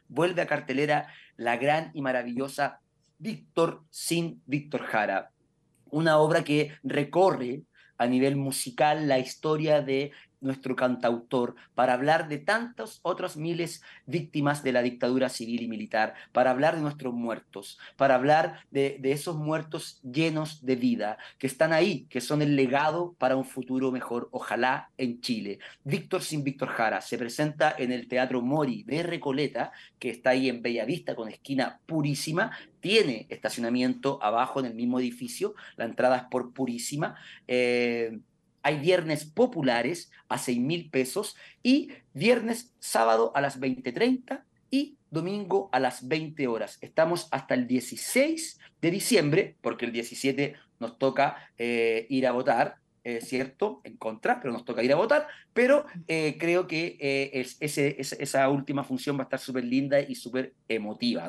vuelve a cartelera la gran y maravillosa Víctor sin Víctor Jara, una obra que recorre a nivel musical la historia de nuestro cantautor para hablar de tantos otros miles víctimas de la dictadura civil y militar, para hablar de nuestros muertos, para hablar de esos muertos llenos de vida, que están ahí, que son el legado para un futuro mejor, ojalá en Chile. Víctor sin Víctor Jara se presenta en el Teatro Mori de Recoleta, que está ahí en Bellavista con esquina Purísima, tiene estacionamiento abajo en el mismo edificio, la entrada es por Purísima. Hay viernes populares a 6.000 pesos y viernes, sábado a las 20:30 y domingo a las 20 horas. Estamos hasta el 16 de diciembre, porque el 17 nos toca ir a votar, ¿cierto? En contra, pero nos toca ir a votar. Pero creo que esa última función va a estar súper linda y súper emotiva.